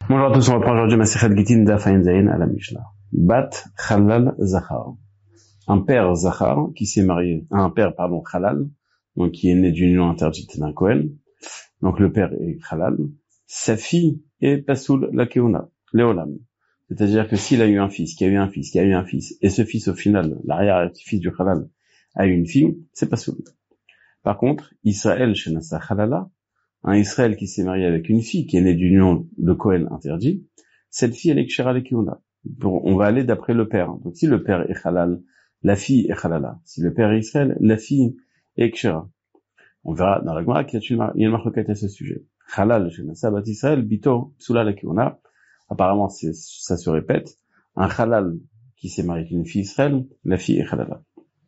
Bonjour à tous, on reprend aujourd'hui Masechet Gittin Daf Ayin Zayin à la Mishnah. Bat Halal Zachar. Un père Zachar qui s'est marié, Halal, donc qui est né d'une union interdite d'un Kohen. Donc le père est Halal. Sa fille est Pasoul la Keuna, Léolam. C'est-à-dire que s'il a eu un fils, qui a eu un fils, qui a eu un fils, et ce fils au final, l'arrière-fils du Halal, a eu une fille, c'est Pasoul. Par contre, Israël Shenasa Halala, un Israël qui s'est marié avec une fille qui est née d'une union de Kohen interdit, cette fille elle est Kshera Lekiuna. On va aller d'après le père. Donc si le père est Halal, la fille est Halala. Si le père est Israël, la fille est Kshera. On verra dans la Gemara qu'il y a une marquette à ce sujet. Halal Shenasa Bat Israël Bito Psula Lekiuna. Apparemment ça se répète. Un Halal qui s'est marié avec une fille Israël, la fille est Halala.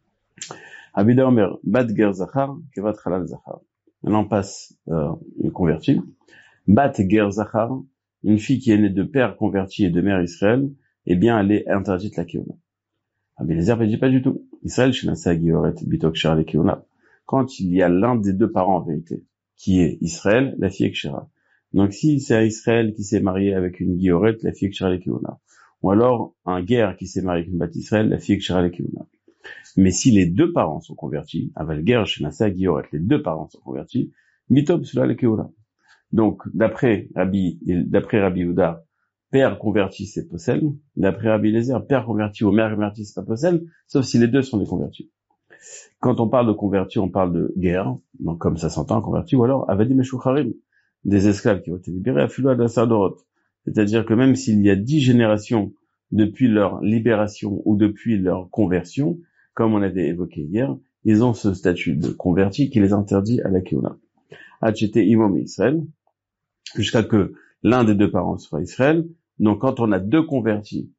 Abida Omer Bat Ger Zachar Kevat Halal Zachar. Maintenant on passe une convertie. Bat Ger Zachar, une fille qui est née de père converti et de mère Israël, eh bien elle est interdite la Keuna. Abelazar ne dit pas du tout. Israël Shenasa Gioret Bitok Shara la Keuna. Quand il y a l'un des deux parents en vérité, qui est Israël, la fille est Kshera. Donc si c'est Israël qui s'est marié avec une Gioret, la fille est Kshera la Keuna. Ou alors un Ger qui s'est marié avec une Bat Israël, la fille est Kshera la Keuna. Mais si les deux parents sont convertis, Avalger, Shenasa, Gioret, les deux parents sont convertis, Mitob Sula le Keula. Donc, d'après Rabbi Yehuda, père converti, c'est Possel. D'après Rabbi Eliezer, père converti ou mère convertie, c'est pas Possel, sauf si les deux sont des convertis. Quand on parle de converti, on parle de guerre, donc comme ça s'entend, converti, ou alors Avadim Meshucharim, des esclaves qui ont été libérés, Afilua de Sadorot. C'est-à-dire que même s'il y a 10 générations depuis leur libération ou depuis leur conversion, comme on avait évoqué hier, ils ont ce statut de converti qui les interdit à la Keuna. Hachete imom Israël, jusqu'à que l'un des deux parents soit Israël. Donc quand on a deux convertis,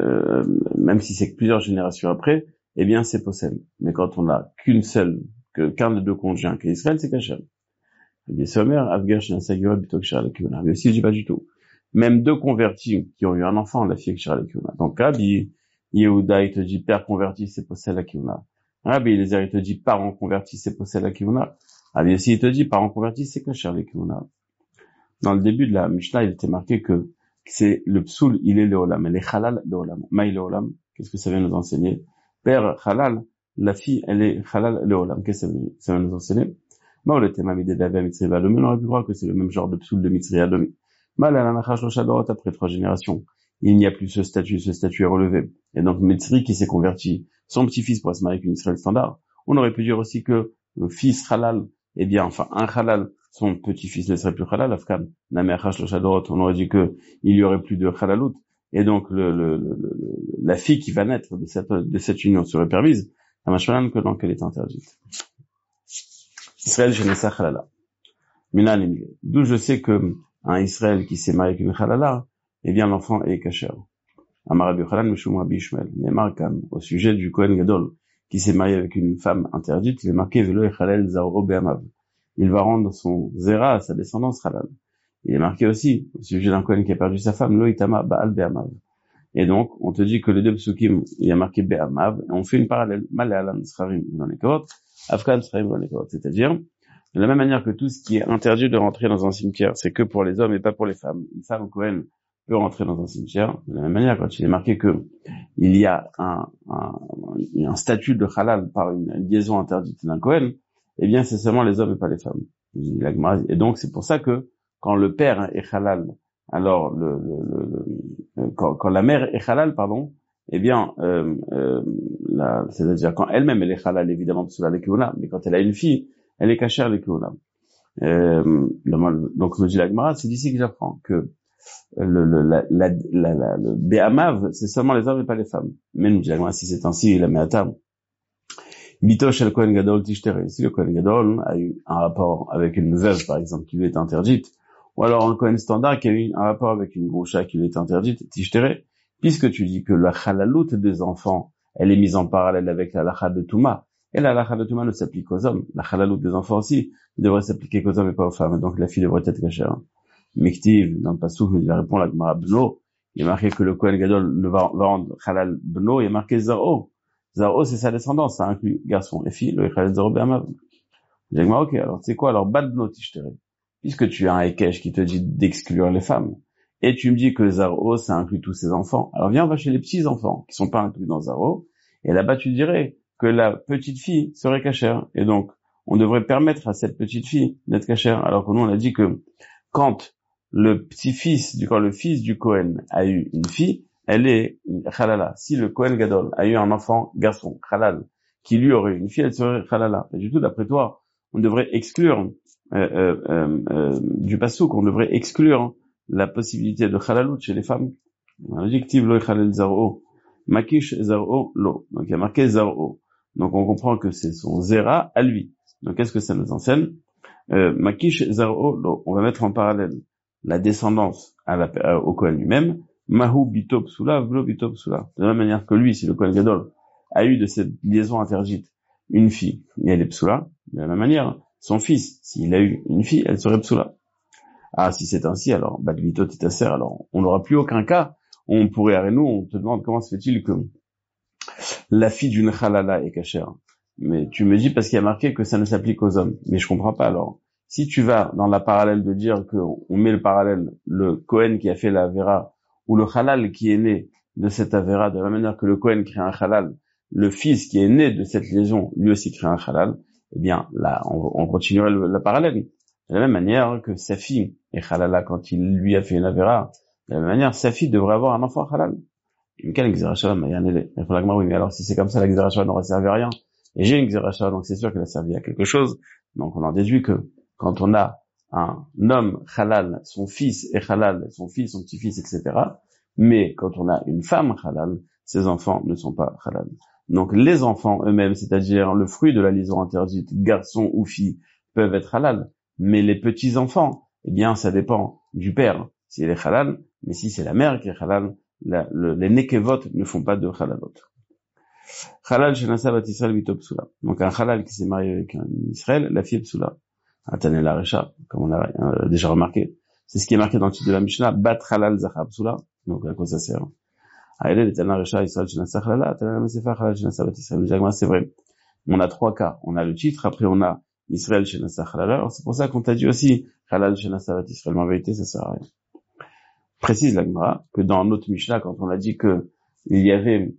même si c'est plusieurs générations après, eh bien c'est Possel. Mais quand on a qu'un des deux conjoints qui est Israël, c'est Kachem. Mais aussi je dis pas du tout. Même deux convertis qui ont eu un enfant, la fille Kshara la Keuna. Donc Rabbi Yehuda, il te dit père converti, c'est Possel la Keuna. Rabbi Eliezer, il te dit parent converti, c'est Possel la Keuna. Rabbi aussi, il te dit parent converti, c'est Kshara la Keuna. Dans le début de la Mishnah, il était marqué que c'est le psoul, il est le olam, elle est halal le olam. Maï le olam, qu'est-ce que ça vient nous enseigner? Père halal, la fille, elle est halal le olam. Qu'est-ce que ça vient nous enseigner? On aurait pu croire que c'est le même genre de psoul de Mitzri Adomi. Après 3 générations, il n'y a plus ce statut est relevé. Et donc Mitzri qui s'est converti, son petit-fils pourrait se marier avec une Israël standard. On aurait pu dire aussi que le fils halal, un halal, son petit-fils ne serait plus halal, Afkan, on aurait dit que il y aurait plus de halalout. Et donc la fille qui va naître de cette union serait permise, que donc elle est interdite. Israël, je ne sais halala. D'où je sais que un Israël qui s'est marié avec une halala, eh bien l'enfant est kasher. Amar Rabbi Yochanan Meshum Rabbi Ishmael. Ne'emar kan, au sujet du Kohen Gadol, qui s'est marié avec une femme interdite, il est marqué Velo Echalel Zaro Be'amav. Il va rendre son zera à sa descendance halal. Il est marqué aussi, au sujet d'un Kohen qui a perdu sa femme, Lo Itama Baal Be'amav. Et donc, on te dit que les deux psukim, il y a marqué Be'amav, et on fait une parallèle, Malealam Srarim dans les Korot, Afkan Srarim dans les Korot. C'est-à-dire, de la même manière que tout ce qui est interdit de rentrer dans un cimetière, c'est que pour les hommes et pas pour les femmes. Une femme Kohen peut rentrer dans un cimetière. De la même manière, quand il est marqué que il y a un statut de halal par une liaison interdite d'un Kohen, eh bien, c'est seulement les hommes et pas les femmes. Et donc, c'est pour ça que quand le père est halal, alors quand la mère est halal, eh bien, c'est-à-dire quand elle-même elle est halal, évidemment, parce qu'elle est keuna, mais quand elle a une fille, elle est kasher les keuna. Donc, me dit la Gemara, c'est d'ici que j'apprends que le Be'amav, c'est seulement les hommes et pas les femmes. Mais nous dit la Gemara, si c'est ainsi, il la met à table. Bitosh el Kohen Gadol Tishtere. Si le Kohen Gadol a eu un rapport avec une veuve, par exemple, qui lui est interdite, ou alors un Kohen standard qui a eu un rapport avec une groucha qui lui est interdite, Tishtere, puisque tu dis que la halalout des enfants, elle est mise en parallèle avec la halakha de Touma, et la halakha de Touma ne s'applique aux hommes. La halalout des enfants aussi devrait s'appliquer qu'aux hommes et pas aux femmes. Donc la fille devrait être cachère. Miktiv, dans le passouk, il répond la Gemara Bno, il est marqué que le Kohen Gadol ne va rendre halal Bno, il est marqué Zaro. Zaro, c'est sa descendance, ça inclut garçon et fille, le Echalel Zaro Be'amav. J'ai dit, ok, alors c'est quoi, alors Bad Bno Tishtere. Puisque tu as un Ekesh qui te dit d'exclure les femmes, et tu me dis que Zaro, ça inclut tous ses enfants. Alors viens, on va chez les petits-enfants, qui sont pas inclus dans Zaro, et là-bas tu dirais que la petite fille serait cachère, et donc on devrait permettre à cette petite fille d'être cachère, alors que nous on a dit que quand le fils du Cohen a eu une fille, elle est halala. Si le Cohen Gadol a eu un enfant garçon, halal, qui lui aurait eu une fille, elle serait halala. Et du tout, d'après toi, on devrait exclure du passouk, on devrait exclure la possibilité de halalout chez les femmes. L'adjectif lo halal zaro, makish zaro lo. Donc il y a marqué zaro. Donc on comprend que c'est son zera à lui. Donc qu'est-ce que ça nous enseigne? Makish zaro lo. On va mettre en parallèle la descendance au Kohen lui-même. Mahu bito psula, vlo bito psula. De la même manière que lui, si le Kohen Gadol a eu de cette liaison interdite une fille, et elle est psula, de la même manière, son fils, s'il a eu une fille, elle serait psula. Ah, si c'est ainsi, alors, bat bito titasser, alors, on n'aura plus aucun cas où on pourrait, nous, on te demande comment se fait-il que la fille d'une halala est cachère. Mais tu me dis parce qu'il y a marqué que ça ne s'applique aux hommes. Mais je comprends pas, alors. Si tu vas dans la parallèle de dire qu'on met le parallèle, le Kohen qui a fait la Avera, ou le halal qui est né de cette Avera, de la manière que le Kohen crée un halal, le fils qui est né de cette liaison, lui aussi crée un halal, eh bien, là, on continuerait la parallèle. De la même manière que sa fille est halala quand il lui a fait une Avera, de la même manière, sa fille devrait avoir un enfant halal. Oui, mais alors si c'est comme ça, la Xerasha n'aura servi à rien. Et j'ai une Xerasha, donc c'est sûr qu'elle a servi à quelque chose. Donc on en déduit que quand on a un homme halal, son fils est halal, son fils, son petit-fils, etc. Mais quand on a une femme halal, ses enfants ne sont pas halal. Donc les enfants eux-mêmes, c'est-à-dire le fruit de la liaison interdite, garçon ou fille, peuvent être halal. Mais les petits-enfants, eh bien ça dépend du père, s'il est halal, mais si c'est la mère qui est halal, les nekevot ne font pas de halalot. Halal shenasa bat Israël bito psula. Donc un halal qui s'est marié avec un Israël, la fille est psula. Atane la recha, comme on l'a déjà remarqué. C'est ce qui est marqué dans le titre de la Mishnah, bat halal zacha psula. Donc à quoi ça sert? Aïle le tana recha Israël shenasa halala, atane la mesefa halal shenasa bat Israël. C'est vrai. On a trois cas. On a le titre, après on a Israël shenasa halala. Alors c'est pour ça qu'on t'a dit aussi halal shenasa bat Israël. Mais en vérité, ça sert à rien. Précise la Gemara que dans notre Mishnah, quand on a dit que il y avait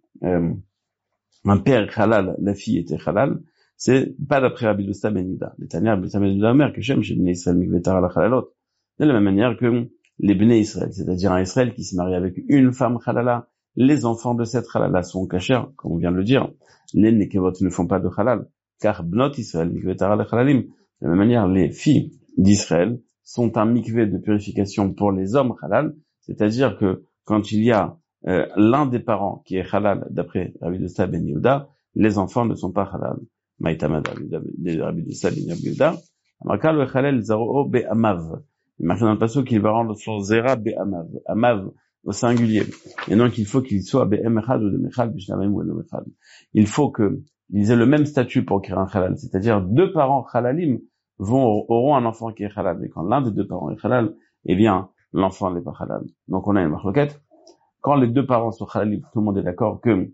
un père halal, la fille était halal, c'est pas d'après Rabbi Dosta ben Yuda. Les Tanya Rabbi Dosta ben Yuda mère que j'aime chez Bnei Israël mikvetar ala halalot. De la même manière que les Bnei Israël, c'est-à-dire un Israël qui s'est marié avec une femme halala, les enfants de cette halala sont cachers, comme on vient de le dire. Les nekevot ne font pas de halal, car Bnot Israël mikvetar ala halalim. De la même manière, les filles d'Israël sont un mikvé de purification pour les hommes halal, c'est-à-dire que quand il y a l'un des parents qui est halal, d'après Rabbi Dosta ben Yehuda, les enfants ne sont pas halal. Maïtamad Rabbi Dosta ben Yehuda, Amarka le halal zaro be'amav. Il marque dans le passage qu'il va rendre son zera be'amav, amav au singulier. Et donc il faut qu'il soit be'emechad ou de mechad b'shnamim ou de mechad. Il faut qu'ils aient le même statut pour créer un halal, c'est-à-dire deux parents halalim auront un enfant qui est halal. Mais quand l'un des deux parents est halal, eh bien l'enfant n'est pas halal. Donc on a une marloquette. Quand les deux parents sont halal, tout le monde est d'accord que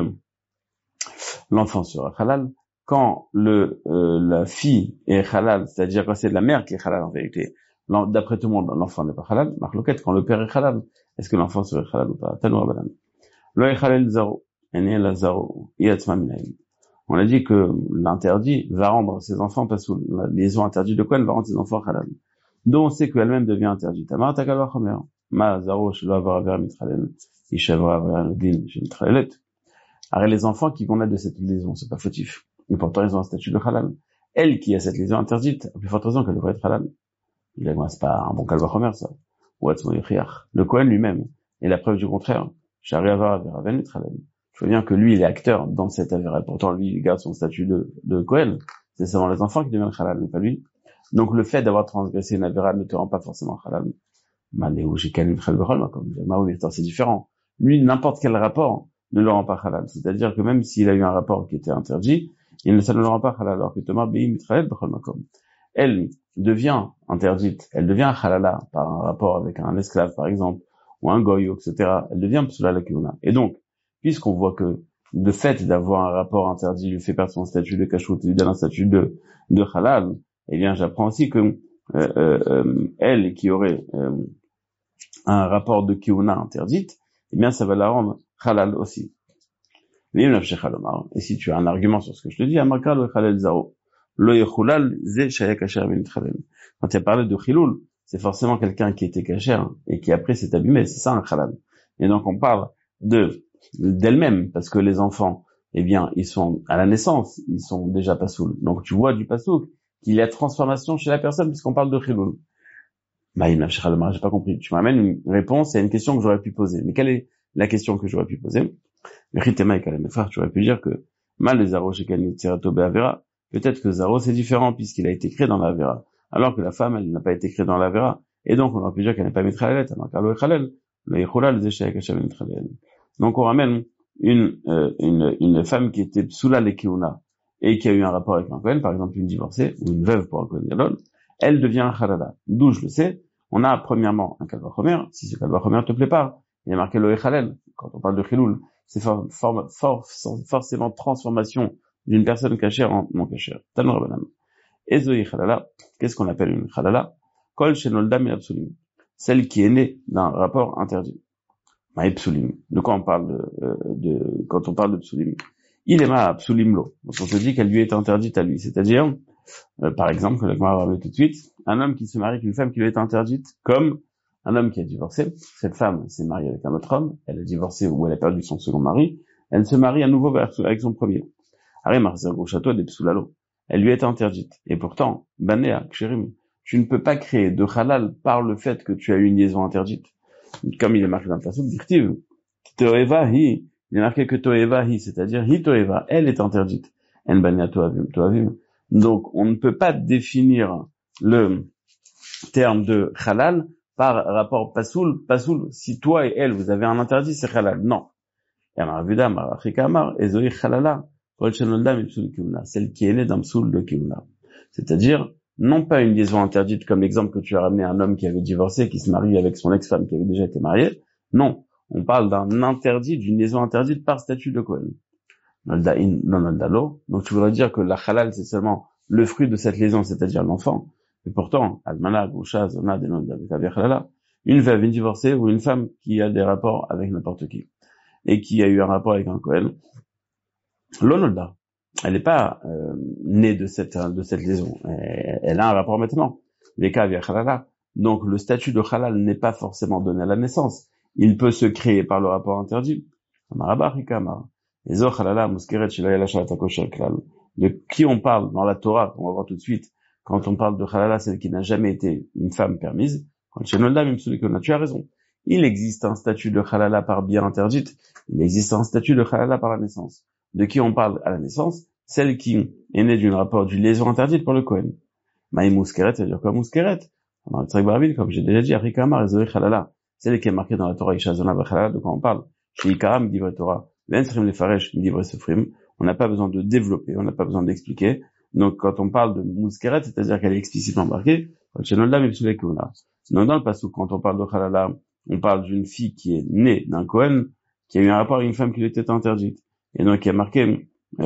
l'enfant sera halal. Quand la fille est halal, c'est-à-dire quand c'est la mère qui est halal en vérité, d'après tout le monde, l'enfant n'est pas halal. Marloquette, quand le père est halal, est-ce que l'enfant serait halal ou pas? Tanoura balan. Lo halal zaro, ene la zaro, iatzma minaim. On a dit que l'interdit va rendre ses enfants, parce que la liaison interdite de Kohen va rendre ses enfants halal. Donc on sait qu'elle-même devient interdite. Amar takal chomer. Ma zaro shelo avar aver mitralen, ishavra aver din shemitralet. Alors les enfants qui vont naître de cette liaison, c'est pas fautif. Mais pourtant ils ont un statut de halal. Elle qui a cette liaison interdite, a plus forte raison qu'elle devrait être halal. C'est pas un bon kalvachomer ça. Le Kohen lui-même est la preuve du contraire. Shari avar aver aver mitralen. Je veux bien que lui, il est acteur dans cette affaire. Pourtant, lui, il garde son statut de Kohen. C'est seulement les enfants qui deviennent halal, mais pas lui. Donc, le fait d'avoir transgressé une affaire ne te rend pas forcément halal. C'est différent. Lui, n'importe quel rapport ne le rend pas halal. C'est-à-dire que même s'il a eu un rapport qui était interdit, ça ne le rend pas halal. Alors que Tomar Beim Mitrael Bechol Makom. Elle devient interdite. Elle devient halala par un rapport avec un esclave, par exemple, ou un goy, etc. Elle devient psula la kiuna. Et donc, puisqu'on voit que le fait d'avoir un rapport interdit lui fait perdre son statut de kashrut, lui donne un statut de halal, eh bien, j'apprends aussi que elle qui aurait un rapport de Keuna interdite, eh bien, ça va la rendre halal aussi. Et si tu as un argument sur ce que je te dis, Amaka lo halal zaro. Lo yechulal ze shaya kasher v'nitchalel. Quand tu as parlé de chiloul, c'est forcément quelqu'un qui était kasher et qui après s'est abîmé. C'est ça un halal. Et donc on parle d'elle-même, parce que les enfants, eh bien, ils sont à la naissance, ils sont déjà pasoul. Donc tu vois du pasouk qu'il y a transformation chez la personne puisqu'on parle de chiloul. J'ai pas compris. Tu m'amènes une réponse à une question que j'aurais pu poser. Mais quelle est la question que j'aurais pu poser? Tu aurais pu dire que mal Zaro chez Avera. Peut-être que Zaro c'est différent puisqu'il a été créé dans la Avera. Alors que la femme, elle n'a pas été créée dans la Avera. Et donc, on aurait pu dire qu'elle n'est pas Mitralet. Donc, on ramène une femme qui était Psula Lekeuna et qui a eu un rapport avec un Kohen, par exemple une divorcée ou une veuve pour un Kohen Gadol, elle devient un Halala. D'où je le sais, on a premièrement un Kalva Chomer. Si ce Kalva Chomer te plaît pas, il y a marqué le Echalel. Quand on parle de Chiloul, c'est forcément transformation d'une personne cachère en non cachère. Tanu Rabbanan. Ezoi Halala, qu'est-ce qu'on appelle une Halala? Kol Shenolda min Psulim. Celle qui est née d'un rapport interdit. Ma Psulim. De quoi on parle quand on parle de Psulim? Il est ma Psulim lo. Donc on se dit qu'elle lui est interdite à lui. C'est-à-dire, par exemple, que la Gemara va rappeler tout de suite, un homme qui se marie avec une femme qui lui est interdite, comme un homme qui a divorcé. Cette femme s'est mariée avec un autre homme, elle a divorcé ou elle a perdu son second mari, elle se marie à nouveau avec son premier. Elle lui est interdite. Et pourtant, Banéa, Kshérim, tu ne peux pas créer de halal par le fait que tu as eu une liaison interdite. Comme il est marqué dans le passage, il est marqué que Toeva hi, c'est-à-dire hi Toeva, elle est interdite. En Banéa Toavim. Donc, on ne peut pas définir le terme de halal par rapport pasoul, si toi et elle, vous avez un interdit, c'est halal. Non. Celle qui est née d'un psoul de Keuna. C'est-à-dire, non pas une liaison interdite comme l'exemple que tu as ramené, un homme qui avait divorcé, qui se marie avec son ex-femme qui avait déjà été mariée. Non. On parle d'un interdit, d'une liaison interdite par statut de Kohen. Donc tu voudrais dire que la halal, c'est seulement le fruit de cette liaison, c'est-à-dire l'enfant. Et pourtant, almana, goucha, zona, une veuve, une divorcée ou une femme qui a des rapports avec n'importe qui et qui a eu un rapport avec un Kohen, l'onolda, elle n'est pas née de cette liaison. Elle a un rapport maintenant. Les cas avec halala. Donc le statut de halal n'est pas forcément donné à la naissance. Il peut se créer par le rapport interdit. De qui on parle dans la Torah, on va voir tout de suite, quand on parle de halala, celle qui n'a jamais été une femme permise. Tu as raison. Il existe un statut de halala par bien interdite. Il existe un statut de halala par la naissance. De qui on parle à la naissance? Celle qui est née d'une liaison interdite pour le Kohen. Maï Mouskeret, ça veut dire quoi Mouskeret? Comme j'ai déjà dit, Arikamar, Ezoé Halala. Celle qui est marquée dans la Torah, Isha Zona Bachalala, de quoi on parle? Chez Ikaram, Midivre Torah. L'Ensrim les Faresh, Midivre Sofrim. On n'a pas besoin de développer, on n'a pas besoin d'expliquer. Donc, quand on parle de Mouskeret, c'est-à-dire qu'elle est explicitement marquée, donc dans le passage, quand on parle de Halala, on parle d'une fille qui est née d'un Kohen, qui a eu un rapport avec une femme qui lui était interdite. Et donc, il y a marqué,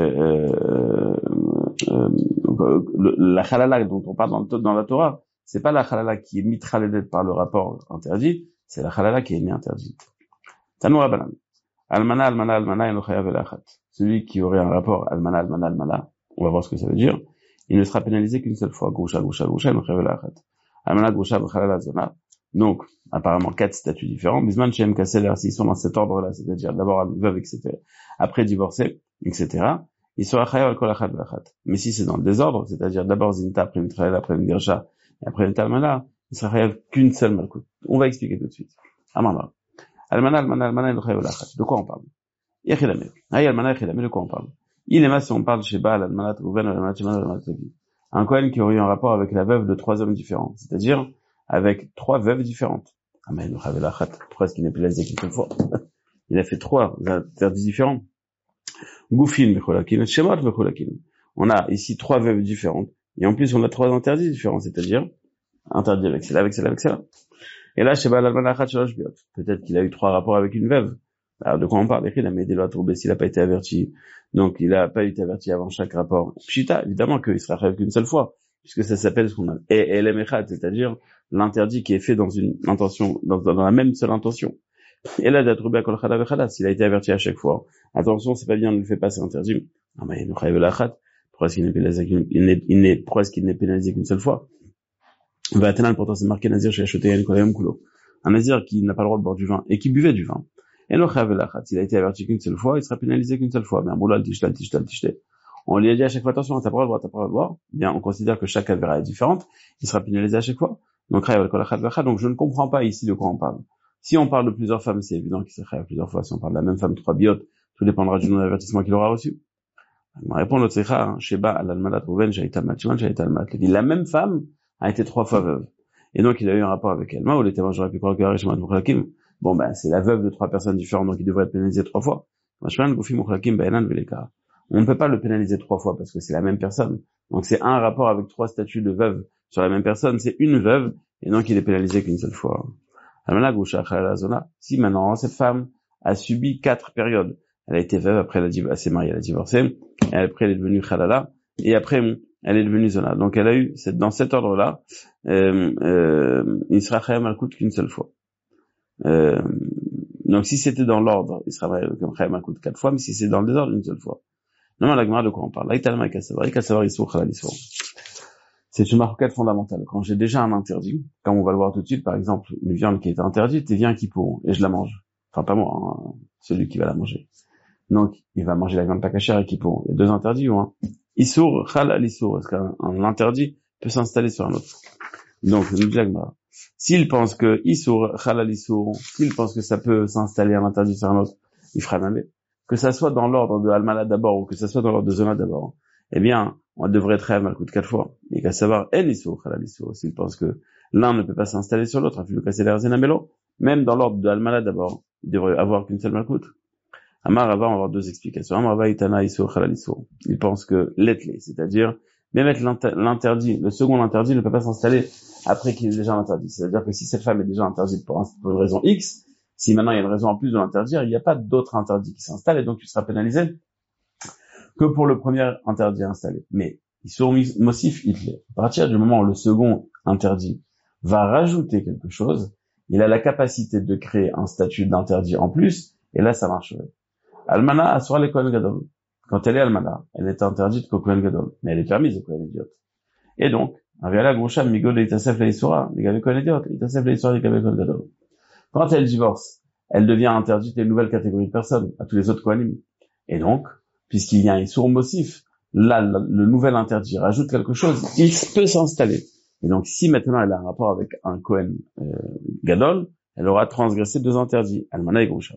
la halala dont on parle dans la Torah, c'est pas la halala qui est mitralédette par le rapport interdit, c'est la halala qui est née interdite. Tanu Rabbanan. Almana, enochaya velachat. Celui qui aurait un rapport almana, on va voir ce que ça veut dire, il ne sera pénalisé qu'une seule fois. Goucha, enochaya velachat. Almana, goucha, v'chalala zona. Donc, apparemment, 4 statuts différents. Bisman, Shem, Kasseler, s'ils sont dans cet ordre-là, c'est-à-dire d'abord veuve, etc., après divorcé, etc., il sera chayav al kol achat v'achat. Mais si c'est dans le désordre, c'est-à-dire d'abord zinta, après mitraël, après une dircha, et après une talmana, il sera chayav qu'une seule malkout. On va expliquer tout de suite. Amanda. Almana, il chayav al achat. De quoi on parle? Yechidame. Hay almana, yechidame, de quoi on parle? Il est ma si on parle chez Baal, almanat, Rouven, almanat, Shimon, almanat, Lévi. Un Kohen qui aurait eu un rapport avec la veuve de 3 hommes différents. C'est-à-dire, avec 3 veuves différentes. Ah, mais pourquoi est-ce qu'il n'est plus laissé qu'une fois? Il a fait 3 interdits différents. Goufin, mecholakin, shemot, mecholakin. On a ici 3 veuves différentes. Et en plus, on a 3 interdits différents. C'est-à-dire, interdit avec celle-là, avec celle-là, avec celle-là. Et là, Sheba l'almanachat shalosh biot. Peut-être qu'il a eu 3 rapports avec une veuve. Alors, de quoi on parle? Il a mis des lois troublées s'il n'a pas été averti. Donc, il n'a pas été averti avant chaque rapport. Pshita, évidemment qu'il sera fait qu'une seule fois. puisque ça s'appelle ce qu'on a, Elem Echad, c'est-à-dire l'interdit qui est fait dans une intention, dans la même seule intention. Et là, d'Atruba Kol Chada Vechada, s'il a été averti à chaque fois, attention, c'est pas bien, ne le fais pas, c'est interdit. Ah, mais nous chayev l'achat, pourquoi est-ce qu'il n'est pénalisé qu'une seule fois? Vatanal, pourtant, c'est marqué Nazir chez Achoté Yann Kolayam Kulo. Un Nazir qui n'a pas le droit de boire du vin et qui buvait du vin. Et nous chayev l'achat, s'il a été averti qu'une seule fois, il sera pénalisé qu'une seule fois. Mais un boulot, tishtal. On lui a dit à chaque fois, attention, t'as pas le droit de boire. Bien, on considère que chaque avéra est différente. Il sera pénalisé à chaque fois. Donc, donc je ne comprends pas ici de quoi on parle. Si on parle de plusieurs femmes, c'est évident qu'il sera chayav plusieurs fois. Si on parle de la même femme, 3 biotes, tout dépendra du nombre d'avertissements qu'il aura reçu. On répond l'autre secha, Sheba al-almalat Rouven, Shaïtamat, Shimon, Shaïtamat. Il dit, la même femme a été 3 fois veuve. Et donc, il a eu un rapport avec elle. Ou les témoins, j'aurais pu croire que Shimon, Mouchlakim. Bon, ben, c'est la veuve de 3 personnes différentes, donc il devrait être pénalisé 3 fois. Shimon, Goufi, Mouchlakim, Baenan, Veleka. On ne peut pas le pénaliser 3 fois parce que c'est la même personne. Donc, c'est un rapport avec 3 statuts de veuve sur la même personne. C'est une veuve, et donc il est pénalisé qu'une seule fois. Si maintenant, cette femme a subi 4 périodes. Elle a été veuve, après elle s'est mariée, elle a divorcé, et après elle est devenue Khalala, et après elle est devenue Zona. Donc elle a eu, dans cet ordre-là, il sera Chayav Malkout qu'une seule fois. Donc si c'était dans l'ordre, il sera Chayav Malkout 4 fois, mais si c'est dans le désordre, une seule fois. Non, la Gemara de quoi on parle? C'est une marquette fondamentale. Quand j'ai déjà un interdit, comme on va le voir tout de suite, par exemple, une viande qui est interdite, et vient qui pour, et je la mange. Enfin, pas moi, hein, celui qui va la manger. Donc, il va manger la viande pas cachère et qui pour. Il y a 2 interdits ou un. Issour, chal al issour. Est-ce qu'un interdit peut s'installer sur un autre? Donc, nous dit la Gemara. S'il pense que issour, chal al issour, s'il pense que ça peut s'installer un interdit sur un autre, il fera même. Que ça soit dans l'ordre de Almala d'abord ou que ça soit dans l'ordre de Zona d'abord, eh bien, on devrait être Chayav Malkout 4 fois. Et qu'à savoir, en issour, chal al issour, s'il pense que l'un ne peut pas s'installer sur l'autre, même dans l'ordre de Almala d'abord, il devrait avoir qu'une seule Malkout. Amar Rava, on va avoir 2 explications. Amar Rava Itana Issour Chalal Issour. Il pense que l'etle, c'est-à-dire, même être l'interdit, le second interdit ne peut pas s'installer après qu'il est déjà interdit. C'est-à-dire que si cette femme est déjà interdite pour une raison X, si maintenant il y a une raison en plus de l'interdire, il n'y a pas d'autre interdit qui s'installe et donc tu seras pénalisé que pour le premier interdit installé. Mais Issour Mosif Itle. À partir du moment où le second interdit va rajouter quelque chose, il a la capacité de créer un statut d'interdit en plus, et là ça marcherait. Almana asura le Kohen Gadol. Quand elle est Almana, elle est interdite qu'au Kohen Gadol, mais elle est permise au Kohen Idiot. Et donc, Aviala Groucha Migol Itasef Leisura, les Kohen Idiot, Itasef Leisura, les Kohen Gadol. Quand elle divorce, elle devient interdite à une nouvelle catégorie de personnes, à tous les autres Kohanim. Et donc, puisqu'il y a un Issour Mosif, là, le nouvel interdit rajoute quelque chose, il peut s'installer. Et donc, si maintenant elle a un rapport avec un Kohen Gadol, elle aura transgressé 2 interdits, Almana et Groucha.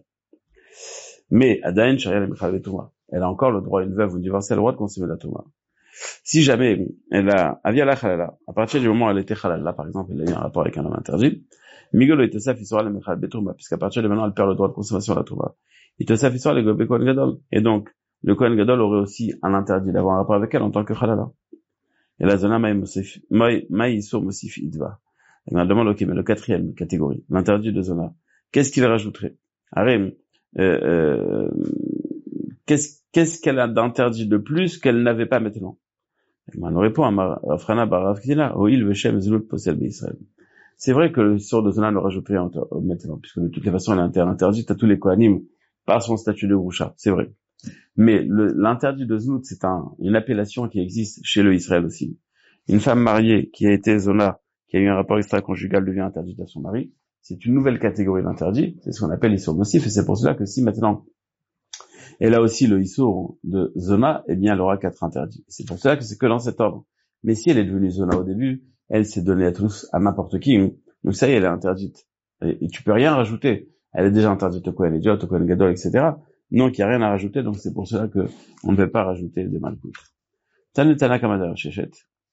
Mais Adain Sharia le Mechal Touma, elle a encore le droit, une veuve ou divorcée, elle a le droit de consommer la Touma. Si jamais elle a Aviala Chalala, à partir du moment où elle était Chalala, par exemple, elle a eu un rapport avec un homme interdit, Migolo Itosaf Isora le Mechal Touma, puisqu'à partir de maintenant elle perd le droit de consommation de la Touma. Itosaf Isora le Gobe Kohen Gadol, et donc le Kohen Gadol aurait aussi un interdit d'avoir un rapport avec elle en tant que Chalala. Et la zona Maïsur Mosif Idva. Elle me demande, ok, mais le 4e catégorie, l'interdit de zona, qu'est-ce qu'il rajouterait? Arem, qu'est-ce qu'elle a d'interdit de plus qu'elle n'avait pas maintenant? On répond à Rafrana Baravkina, Oil Veshem Zlut Posel Israël. C'est vrai que le sort de zona le rajouterait maintenant, puisque de toutes les façons elle est interdite à tous les Kohanim par son statut de Groucha, c'est vrai. Mais l'interdit de Zlut, c'est une appellation qui existe chez le Israël aussi. Une femme mariée qui a été zona, qui a eu un rapport extra-conjugal devient interdite à son mari. C'est une nouvelle catégorie d'interdit. C'est ce qu'on appelle l'Issour Mosif. Et c'est pour cela que si maintenant elle a aussi le Issour de zona, eh bien elle aura 4 interdits. C'est pour cela que c'est que dans cet ordre. Mais si elle est devenue zona au début, elle s'est donnée à tous, à n'importe qui. Donc ça y est, elle est interdite. Et tu peux rien rajouter. Elle est déjà interdite au Kohen Idiot, au Kohen Gadol, etc. Donc il n'y a rien à rajouter, donc c'est pour cela que on ne peut pas rajouter des malkout. Tanetana Kamadar Shechet.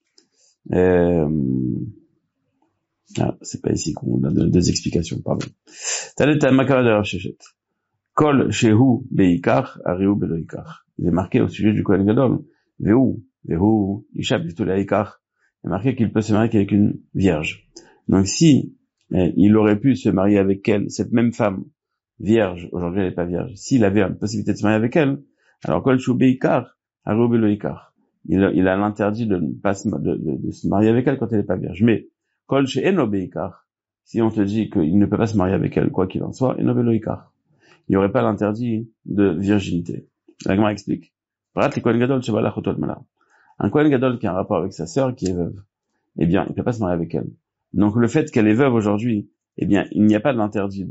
C'est pas ici qu'on a 2 explications, pardon. Tanetana Kamadar Shechet. Kol Shehu Beikar, Ariu Beloikar. Il est marqué au sujet du Kohen Gadol. Vehu, Ishab Bituleikar. Il est marqué qu'il peut se marier qu'avec une vierge. Donc si il aurait pu se marier avec elle, cette même femme, vierge, aujourd'hui elle n'est pas vierge, s'il avait une possibilité de se marier avec elle, alors Kol Shehu Beikar, Ariu Beloikar. il a l'interdit de ne pas de se marier avec elle quand elle n'est pas vierge. Mais, kol chez eno beikar, si on te dit qu'il ne peut pas se marier avec elle, quoi qu'il en soit, eno beloikar. Il n'y aurait pas l'interdit de virginité. La Gemara explique. Prat le Kohen Gadol shebalach oto almana. Un Kohen Gadol qui a un rapport avec sa sœur qui est veuve, eh bien, il ne peut pas se marier avec elle. Donc, le fait qu'elle est veuve aujourd'hui, eh bien, il n'y a pas d'interdit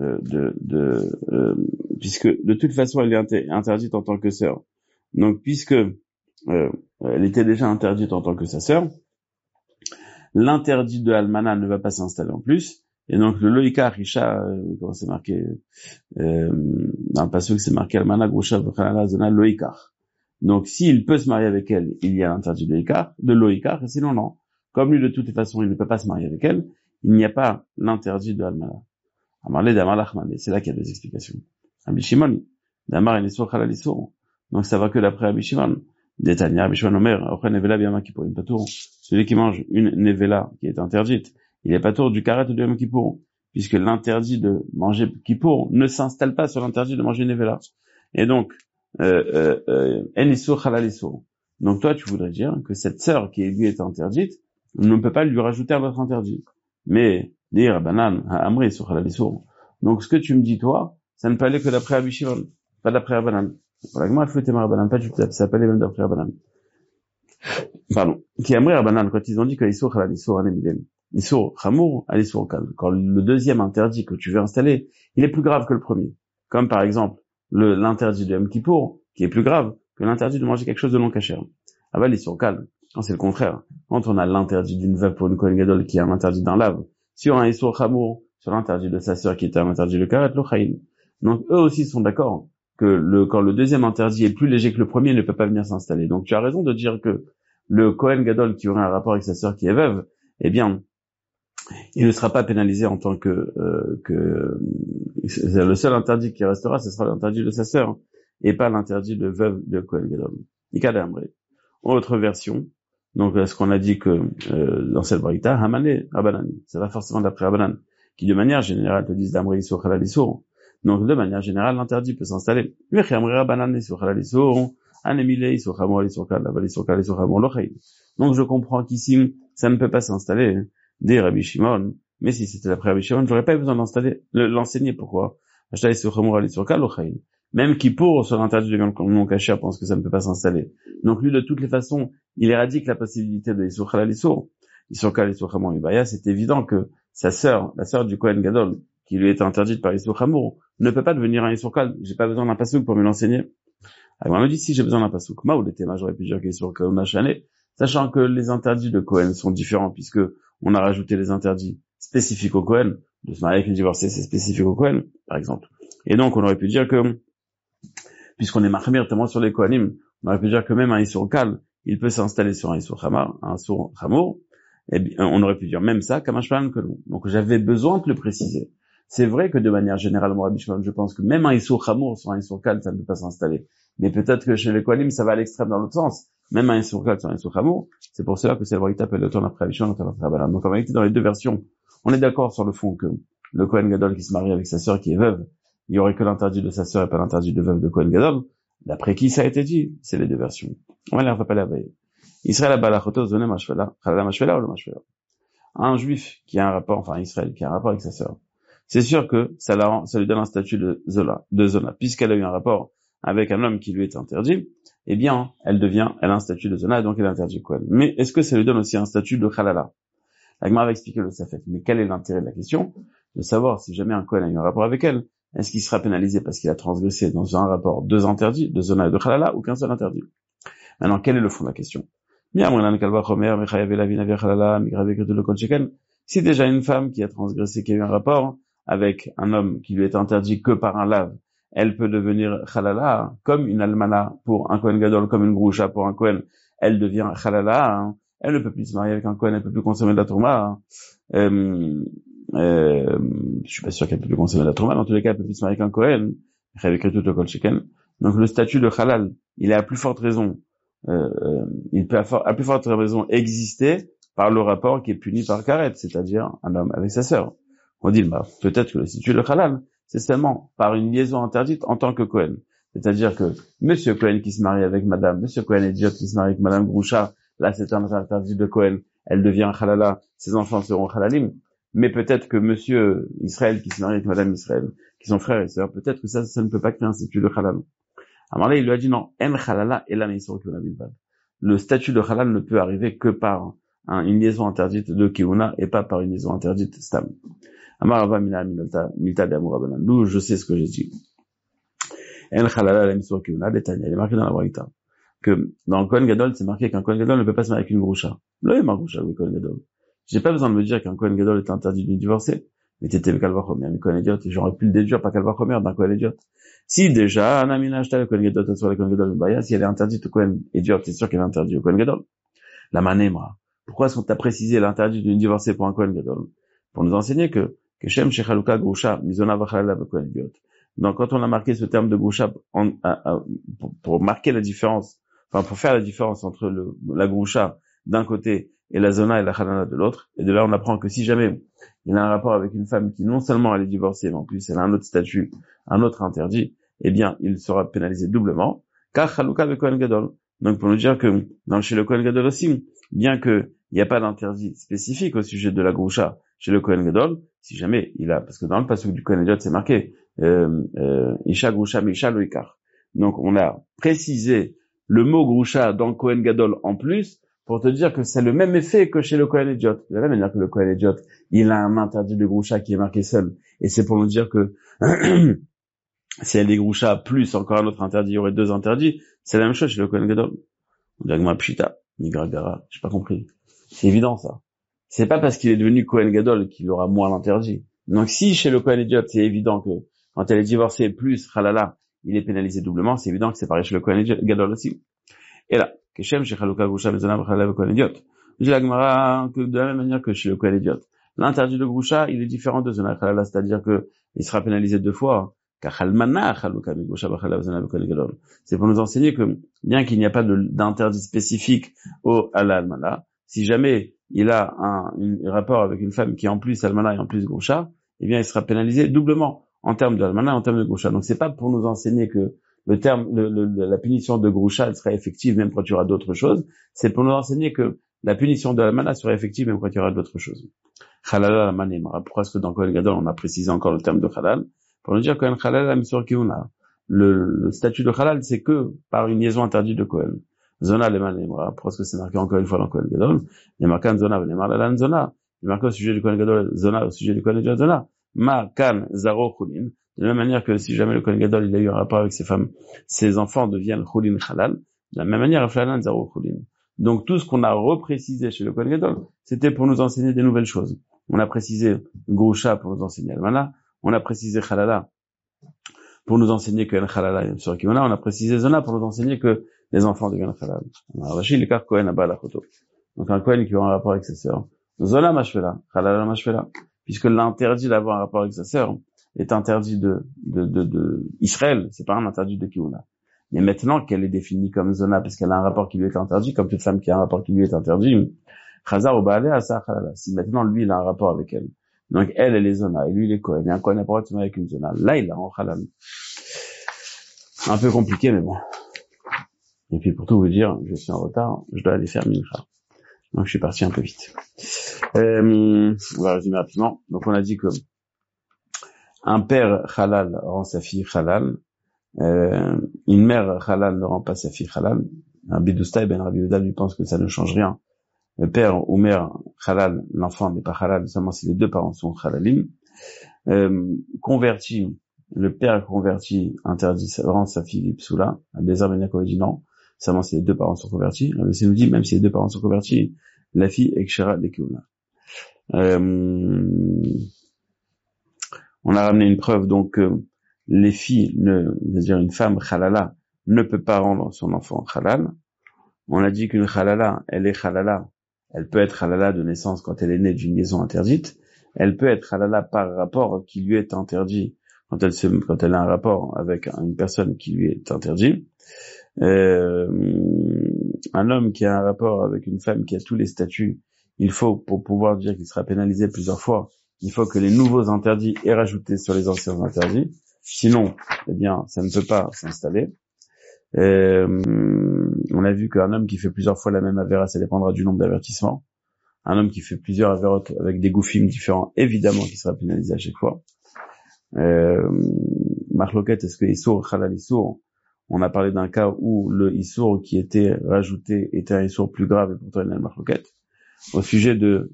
puisque de toute façon, elle est interdite en tant que sœur. Donc, puisque elle était déjà interdite en tant que sa sœur, l'interdit de Almana ne va pas s'installer en plus. Et donc, le Loïka Risha, comment c'est marqué, dans le passage c'est marqué Almana Grusha V'chalala Zona Loïkar. Donc, s'il peut se marier avec elle, il y a l'interdit de Loïkar, et sinon, non. Comme lui, de toute façon, il ne peut pas se marier avec elle, il n'y a pas l'interdit de Almana. Amarle d'Amar Lachmane, c'est là qu'il y a des explications. Rabbi Shimon, d'Amar et Nisur Chalal Isur. Donc, ça va que d'après Rabbi Shimon. D'Etania, Rabbi Shimon Omer, Ochel Nevela Biyama Kippurim Patour. Celui qui mange une Nevela qui est interdite, il est patour du karet de Yom Kippour, puisque l'interdit de manger Kippour ne s'installe pas sur l'interdit de manger une Nevela. Et donc, En Isur Chalal Isur. Donc, toi, tu voudrais dire que cette sœur qui lui est interdite, on ne peut pas lui rajouter un autre interdit. Mais, dire Banan, Amri Isur Chalal Isur. Donc, ce que tu me dis, toi, ça ne peut aller que d'après Rabbi Shimon, pas d'après Rabbanan. Voilà, comment elle Rabbanan, pas du tout, ça peut aller même d'après Rabbanan. Pardon. Qui Amri Rabbanan, quand ils ont dit que Isur Chalal Isur Anemilem, Isur Chamour, à l'Isur Kal. Quand le deuxième interdit que tu veux installer, il est plus grave que le premier. Comme par exemple, l'interdit de Yom Kippour, qui est plus grave que l'interdit de manger quelque chose de non kasher. Ah bah, l'Isur Kal. Quand c'est le contraire. Quand on a l'interdit d'une veuve pour une Kohen Gadol qui est un interdit d'un lave, sur un Isur Chamour, sur l'interdit de sa sœur qui était un interdit de Karet Lochaïm. Donc, eux aussi sont d'accord que quand le deuxième interdit est plus léger que le premier, il ne peut pas venir s'installer. Donc, tu as raison de dire que le Kohen Gadol qui aurait un rapport avec sa sœur qui est veuve, eh bien, il ne sera pas pénalisé en tant que le seul interdit qui restera, ce sera l'interdit de sa sœur, et pas l'interdit de veuve de Kohen Gadol. Ikadamre. Autre version. Donc, ce qu'on a dit que, dans cette braïta, Hamane, Rabbanani. Ça va forcément d'après Rabbanan, qui de manière générale te disent d'Amri Isur Chalal Isur. Donc, de manière générale, l'interdit peut s'installer. Donc, je comprends qu'ici, ça ne peut pas s'installer, des Rabbi Shimon. Mais si c'était d'après Rabbi Shimon, j'aurais pas eu besoin l'enseigner. Pourquoi? Même Kippour, sur l'interdit de non kasher, pense que ça ne peut pas s'installer. Donc, lui, de toutes les façons, il éradique la possibilité de Isur Chalal Isur. Isur Kal, Isur Chamor, Ibaya, c'est évident que sa sœur, la sœur du Kohen Gadol, qui lui est interdite par Isur Chamor, ne peut pas devenir un Isur Kal. J'ai pas besoin d'un pasouk pour me l'enseigner. Alors, on me dit, si j'ai besoin d'un pasouk. Ma ou le théma, j'aurais pu dire qu'Isur Kal, on a chané, sachant que les interdits de Kohen sont différents, puisque on a rajouté les interdits spécifiques au Kohen. De se marier avec une divorcée, c'est spécifique au Kohen, par exemple. Et donc, on aurait pu dire que, puisqu'on est marmir tellement sur les Kohanim, on aurait pu dire que même un Isur Kal, il peut s'installer sur un Isur Chamar, un Isur Chamor. Eh bien, on aurait pu dire même ça, comme un Shman que non. Donc, j'avais besoin de le préciser. C'est vrai que de manière générale, moi, Rabbi Shimon, je pense que même un Isur Chamour sur un Isur Kal, ça ne peut pas s'installer. Mais peut-être que chez les Kohanim, ça va à l'extrême dans l'autre sens. Même un Isur Kal sur un Isur Chamour, c'est pour cela que c'est le Braïta appelle le temps après Rabbi Shimon, après Rabbanan. Donc, en réalité, dans les deux versions, on est d'accord sur le fond que le Kohen Gadol qui se marie avec sa sœur qui est veuve, il y aurait que l'interdit de sa sœur et pas l'interdit de veuve de Kohen Gadol. D'après qui ça a été dit? C'est les deux versions. On va pas la veille. Israël Balachotos donné Mashvela, Chalala Mashvela ou le Mashvela. Un juif qui a un rapport, enfin Israël, qui a un rapport avec sa sœur. C'est sûr que ça lui donne un statut de zona. Puisqu'elle a eu un rapport avec un homme qui lui est interdit, eh bien, elle a un statut de zona, et donc elle est interdite quoi. Mais est-ce que ça lui donne aussi un statut de Chalala? La Gemara va expliquer le Safek. Mais quel est l'intérêt de la question? De savoir si jamais un Kohen a eu un rapport avec elle, est-ce qu'il sera pénalisé parce qu'il a transgressé dans un rapport deux interdits, de zona et de Chalala, ou qu'un seul interdit? Maintenant, quel est le fond de la question? Si déjà une femme qui a transgressé, qui a eu un rapport avec un homme qui lui est interdit que par un lave, elle peut devenir Chalala, comme une almana pour un Kohen Gadol, comme une Groucha pour un Kohen, elle devient Chalala, hein. Elle ne peut plus se marier avec un Kohen, elle ne peut plus consommer de la Tourma. Je suis pas sûr qu'elle peut plus consommer de la Tourma, dans tous les cas, elle peut plus se marier avec un Kohen. Donc le statut de Halal, il est à plus forte raison, il peut à plus forte raison exister par le rapport qui est puni par Karet, c'est-à-dire un homme avec sa sœur. On dit, peut-être que le statut de Halal, c'est seulement par une liaison interdite en tant que Kohen. C'est-à-dire que Monsieur Cohen qui se marie avec Monsieur Cohen idiot qui se marie avec Madame Groucha, là c'est un interdit de Cohen, elle devient halala, ses enfants seront halalim. Mais peut-être que Monsieur Israël qui se marie avec Madame Israël, qui sont frères et sœurs, peut-être que ça ne peut pas créer un statut de halal. Alors là, il lui a dit non, en halala et la meisor kiuna bilvad. Le statut de halal ne peut arriver que par une liaison interdite de kiuna et pas par une liaison interdite stam. Amarava mina milta d'amour abanan. D'où je sais ce que j'ai dit. En halala la meisor kiuna detania. Il est marqué dans la Braïta que dans le Kohen Gadol, c'est marqué qu'un Kohen Gadol ne peut pas se marier avec une groucha. Là, il y a groucha avec Kohen Gadol. J'ai pas besoin de me dire qu'un Kohen Gadol est interdit de divorcer. Mais t'étais Kalva Chomer, mais Kohen Idiot, et j'aurais pu le déduire par Kalva Chomer d'un Kohen Idiot. Si déjà, Anamina Ashta, le Kohen Gadol, sur le Kohen Gadol, Baya, si elle est interdite au Kohen Idiot, c'est sûr qu'elle est interdite au Kohen Gadol. La Manemra. Pourquoi est-ce qu'on t'a précisé l'interdit d'une divorcer pour un Kohen Gadol? Pour nous enseigner que Shem Shechaluka Grusha, Mizona Vachalala, Kohen Idiot. Donc, quand on a marqué ce terme de Grusha, pour marquer la différence, enfin, pour faire la différence entre la Grusha d'un côté et la Zona et la Halala de l'autre, et de là, on apprend que si jamais il a un rapport avec une femme qui non seulement elle est divorcée, mais en plus elle a un autre statut, un autre interdit, eh bien, il sera pénalisé doublement, car Chaluka avec Kohen Gadol. Donc, pour nous dire que, chez le Kohen Gadol aussi, bien que il n'y a pas d'interdit spécifique au sujet de la Grusha chez le Kohen Gadol, si jamais il a, parce que dans le passage du Kohen Gadol, c'est marqué, Isha Grusha Misha Loikar. Donc, on a précisé le mot Grusha dans le Kohen Gadol en plus, pour te dire que c'est le même effet que chez le Kohen Idiot. De la même manière que le Kohen Idiot, il a un interdit de Grusha qui est marqué seul. Et c'est pour nous dire que si elle est Grusha plus encore un autre interdit, il y aurait deux interdits. C'est la même chose chez le Kohen Gadol. Diagma Pshita, Nigragara, j'ai pas compris. C'est évident ça. C'est pas parce qu'il est devenu Kohen Gadol qu'il aura moins l'interdit. Donc si chez le Kohen Idiot, c'est évident que quand elle est divorcée plus halala, il est pénalisé doublement, c'est évident que c'est pareil chez le Kohen Gadol aussi. Et là, Keshem chez Chaluka Grusha Mezona V'Halala Kohen Idiot. Dit la Gemara que de la même manière que chez le Kohen Idiot, l'interdit de Grusha, il est différent de Zona V'Halala, c'est-à-dire que il sera pénalisé deux fois. Kachalmana Chaluka Grusha V'Halala Mezona Kohen Gadol. C'est pour nous enseigner que bien qu'il n'y a pas d'interdit spécifique au Almana, si jamais il a un rapport avec une femme qui est en plus Almana et en plus Grusha, eh bien il sera pénalisé doublement en termes de Almana et en termes de Grusha. Donc c'est pas pour nous enseigner que la punition de Grusha, elle sera effective même quand il y aura d'autres choses. C'est pour nous enseigner que la punition de Almana sera effective même quand il y aura d'autres choses. Halal Manemra. Pourquoi est-ce que dans Kohen Gadol, on a précisé encore le terme de Halal? Pour nous dire Kohen Halal la Misor Kiuna. Le statut de Halal, c'est que par une liaison interdite de Kohen. Zona le Manemra. Pourquoi est-ce que c'est marqué encore une fois dans Kohen Gadol? Il y a marqué Zona, Manemra, Zona. Il y a marqué au sujet du Kohen Gadol, Zona, au sujet du Kohen Gadol, Zona. Ma, Kan, Zaro, Khulin. De la même manière que si jamais le Kohen Gadol, il a eu un rapport avec ses femmes, ses enfants deviennent Khulin Halal. De la même manière, Aflalan, Zaro, Khulin. Donc tout ce qu'on a reprécisé chez le Kohen Gadol, c'était pour nous enseigner des nouvelles choses. On a précisé Grusha pour nous enseigner Almana. On a précisé Halala pour nous enseigner que Halala sur Kimona. On a précisé Zona pour nous enseigner que les enfants deviennent Halal. Rashi, le car Kohen Abba la photo. Donc un Kohen qui aura un rapport avec sa sœur. Zona Mashvela, Halala Mashvela. Puisque l'interdit d'avoir un rapport avec sa sœur est interdit de Israël, c'est pas un interdit de Kimona. Mais maintenant qu'elle est définie comme Zona, parce qu'elle a un rapport qui lui est interdit, comme toute femme qui a un rapport qui lui est interdit, Chazar ou Baalé à sa Halala. Si maintenant lui il a un rapport avec elle, donc elle est Zona, et lui il est Kohen, et un Kohen n'a pas le droit de se marier avec une Zona, là il a en Halal. Un peu compliqué, mais bon. Et puis pour tout vous dire, je suis en retard, je dois aller faire Mincha. Donc je suis parti un peu vite. On va résumer rapidement. Donc on a dit que un père halal rend sa fille halal, une mère halal ne rend pas sa fille halal. Rabbi Dosta ben Rabbi Yehuda lui pense que ça ne change rien. Le père ou mère halal, l'enfant n'est pas halal seulement si les deux parents sont halalim. Converti, le père converti interdit rend sa fille psoula. Abézar ben Yaakov dit non, seulement si les deux parents sont convertis. Mais c'est nous dit même si les deux parents sont convertis, la fille est kshera de Keuna. On a ramené une preuve donc les filles, c'est-à-dire une femme halala ne peut pas rendre son enfant halal. On a dit qu'une halala, elle est halala, elle peut être halala de naissance quand elle est née d'une liaison interdite. Elle peut être halala par rapport qui lui est interdit quand elle a un rapport avec une personne qui lui est interdit. Un homme qui a un rapport avec une femme qui a tous les statuts, il faut, pour pouvoir dire qu'il sera pénalisé plusieurs fois, il faut que les nouveaux interdits aient rajouté sur les anciens interdits. Sinon, eh bien, ça ne peut pas s'installer. On a vu qu'un homme qui fait plusieurs fois la même avéra, ça dépendra du nombre d'avertissements. Un homme qui fait plusieurs avérotes avec des goufim différents, évidemment, qui sera pénalisé à chaque fois. Marloquette, est-ce que Issour, Khalal Issour, on a parlé d'un cas où le Issour qui était rajouté était un Issour plus grave et pourtant il y a une Marloquette. Au sujet de,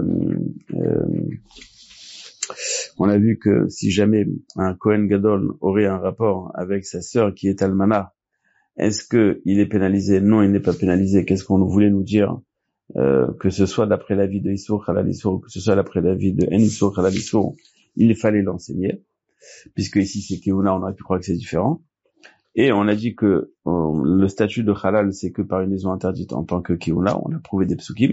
on a vu que si jamais un Kohen Gadol aurait un rapport avec sa sœur qui est Almana, est-ce que il est pénalisé? Non, il n'est pas pénalisé. Qu'est-ce qu'on voulait nous dire? Que ce soit d'après l'avis de Issour, Khalal Issour, que ce soit d'après l'avis de En Issour, Khalal Issour, il fallait l'enseigner. Puisque ici c'est Keuna, on aurait pu croire que c'est différent. Et on a dit que le statut de halal, c'est que par une liaison interdite en tant que Keuna, on a prouvé des psukim.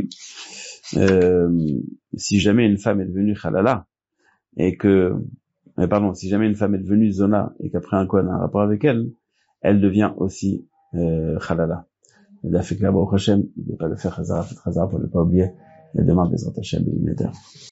Si jamais une femme est devenue halala, si jamais une femme est devenue zona, et qu'après un Kohen a un rapport avec elle, elle devient aussi halala. Et là, fait que là, Baruch Hashem, n'oubliez pas de faire Chazara, faites Chazara pour ne pas oublier, et demain, Bezrat Hashem, il